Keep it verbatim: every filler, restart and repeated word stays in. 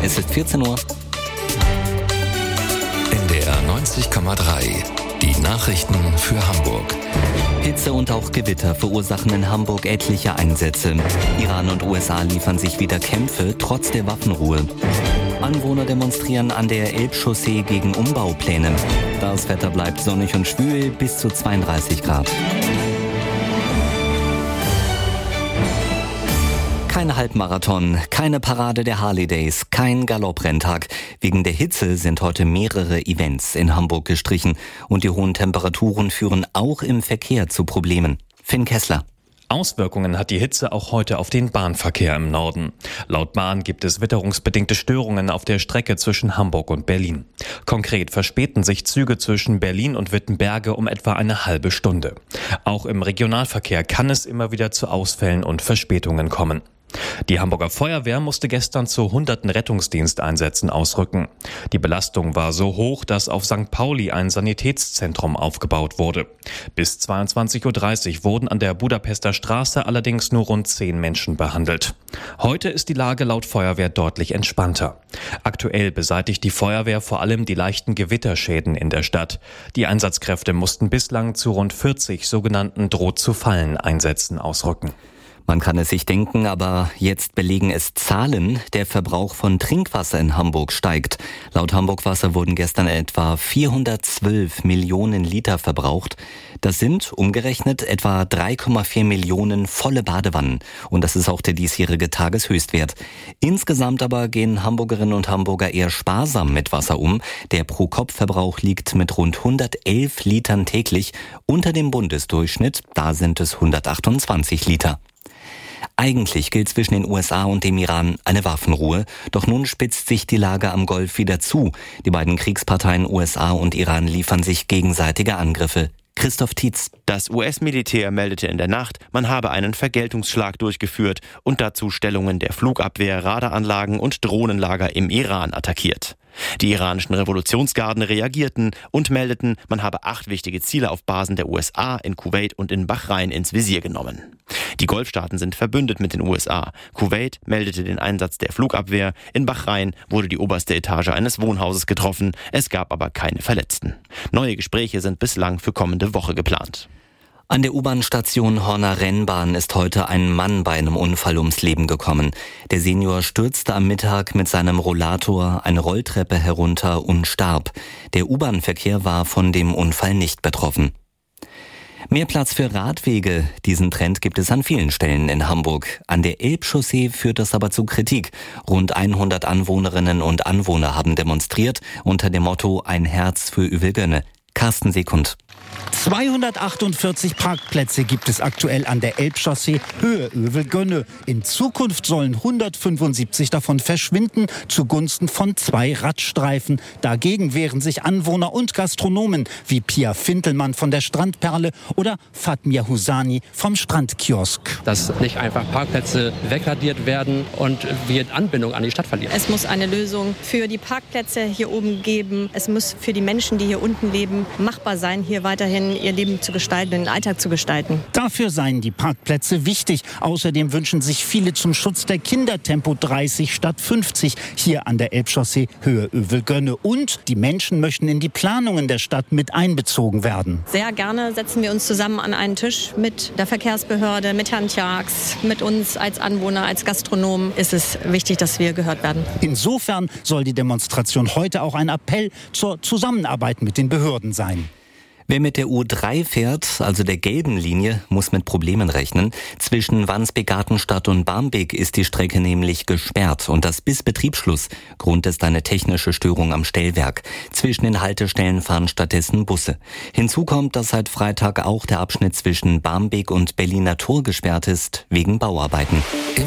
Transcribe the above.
Es ist vierzehn Uhr. N D R neunzig Komma drei. Die Nachrichten für Hamburg. Hitze und auch Gewitter verursachen in Hamburg etliche Einsätze. Iran und U S A liefern sich wieder Kämpfe trotz der Waffenruhe. Anwohner demonstrieren an der Elbchaussee gegen Umbaupläne. Das Wetter bleibt sonnig und schwül bis zu zweiunddreißig Grad. Kein Halbmarathon, keine Parade der Harley Days, kein Galopprrenntag. Wegen der Hitze sind heute mehrere Events in Hamburg gestrichen und die hohen Temperaturen führen auch im Verkehr zu Problemen. Finn Kessler. Auswirkungen hat die Hitze auch heute auf den Bahnverkehr im Norden. Laut Bahn gibt es witterungsbedingte Störungen auf der Strecke zwischen Hamburg und Berlin. Konkret verspäten sich Züge zwischen Berlin und Wittenberge um etwa eine halbe Stunde. Auch im Regionalverkehr kann es immer wieder zu Ausfällen und Verspätungen kommen. Die Hamburger Feuerwehr musste gestern zu hunderten Rettungsdiensteinsätzen ausrücken. Die Belastung war so hoch, dass auf Sankt Pauli ein Sanitätszentrum aufgebaut wurde. Bis zweiundzwanzig Uhr dreißig wurden an der Budapester Straße allerdings nur rund zehn Menschen behandelt. Heute ist die Lage laut Feuerwehr deutlich entspannter. Aktuell beseitigt die Feuerwehr vor allem die leichten Gewitterschäden in der Stadt. Die Einsatzkräfte mussten bislang zu rund vierzig sogenannten Droht-zu-fallen-Einsätzen ausrücken. Man kann es sich denken, aber jetzt belegen es Zahlen. Der Verbrauch von Trinkwasser in Hamburg steigt. Laut Hamburg Wasser wurden gestern etwa vierhundertzwölf Millionen Liter verbraucht. Das sind umgerechnet etwa drei Komma vier Millionen volle Badewannen. Und das ist auch der diesjährige Tageshöchstwert. Insgesamt aber gehen Hamburgerinnen und Hamburger eher sparsam mit Wasser um. Der Pro-Kopf-Verbrauch liegt mit rund hundertelf Litern täglich unter dem Bundesdurchschnitt. Da sind es hundertachtundzwanzig Liter. Eigentlich gilt zwischen den U S A und dem Iran eine Waffenruhe. Doch nun spitzt sich die Lage am Golf wieder zu. Die beiden Kriegsparteien U S A und Iran liefern sich gegenseitige Angriffe. Christoph Tietz. Das U S-Militär meldete in der Nacht, man habe einen Vergeltungsschlag durchgeführt und dazu Stellungen der Flugabwehr, Radaranlagen und Drohnenlager im Iran attackiert. Die iranischen Revolutionsgarden reagierten und meldeten, man habe acht wichtige Ziele auf Basen der U S A in Kuwait und in Bahrain ins Visier genommen. Die Golfstaaten sind verbündet mit den U S A. Kuwait meldete den Einsatz der Flugabwehr. In Bahrain wurde die oberste Etage eines Wohnhauses getroffen. Es gab aber keine Verletzten. Neue Gespräche sind bislang für kommende Woche geplant. An der U-Bahn-Station Horner Rennbahn ist heute ein Mann bei einem Unfall ums Leben gekommen. Der Senior stürzte am Mittag mit seinem Rollator eine Rolltreppe herunter und starb. Der U-Bahn-Verkehr war von dem Unfall nicht betroffen. Mehr Platz für Radwege. Diesen Trend gibt es an vielen Stellen in Hamburg. An der Elbchaussee führt das aber zu Kritik. Rund hundert Anwohnerinnen und Anwohner haben demonstriert unter dem Motto Ein Herz für Uelgönne. Carsten Sekund. zweihundertachtundvierzig Parkplätze gibt es aktuell an der Elbchaussee Höhe Uelgönne. In Zukunft sollen hundertfünfundsiebzig davon verschwinden zugunsten von zwei Radstreifen. Dagegen wehren sich Anwohner und Gastronomen wie Pia Fintelmann von der Strandperle oder Fatmir Husani vom Strandkiosk. Dass nicht einfach Parkplätze wegradiert werden und wir Anbindung an die Stadt verlieren. Es muss eine Lösung für die Parkplätze hier oben geben. Es muss für die Menschen, die hier unten leben, machbar sein, hier weiterhin ihr Leben zu gestalten, den Alltag zu gestalten. Dafür seien die Parkplätze wichtig. Außerdem wünschen sich viele zum Schutz der Kinder Tempo dreißig statt fünfzig hier an der Elbchaussee Höhe Uelgönne. Und die Menschen möchten in die Planungen der Stadt mit einbezogen werden. Sehr gerne setzen wir uns zusammen an einen Tisch mit der Verkehrsbehörde, mit Herrn Tjax, mit uns als Anwohner, als Gastronomen ist es wichtig, dass wir gehört werden. Insofern soll die Demonstration heute auch ein Appell zur Zusammenarbeit mit den Behörden sein. Wer mit der U drei fährt, also der gelben Linie, muss mit Problemen rechnen. Zwischen Wandsbek-Gartenstadt und Barmbek ist die Strecke nämlich gesperrt und das bis Betriebsschluss. Grund ist eine technische Störung am Stellwerk. Zwischen den Haltestellen fahren stattdessen Busse. Hinzu kommt, dass seit Freitag auch der Abschnitt zwischen Barmbek und Berliner Tor gesperrt ist, wegen Bauarbeiten.